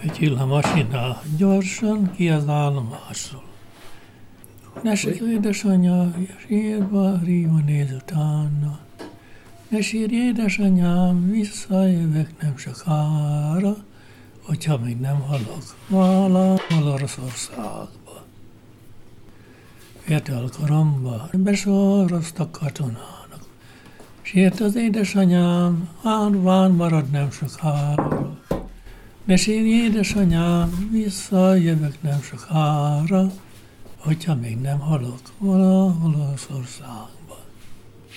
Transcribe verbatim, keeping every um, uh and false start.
Fütyül a masina gyorsan ki az állomásról. Nesik édesanyja, sírva, ríva néz utána. Ne sírj, édesanyám, visszajövök nem sokára, hogyha még nem halok valahol Oroszországba. Fiatal koromba besoroztak katonának. Sírt az édesanyám, árván marad nem sokára. Ne sírj, édesanyám, visszajövök nem sokára, hogyha még nem halok valahol Oroszországba.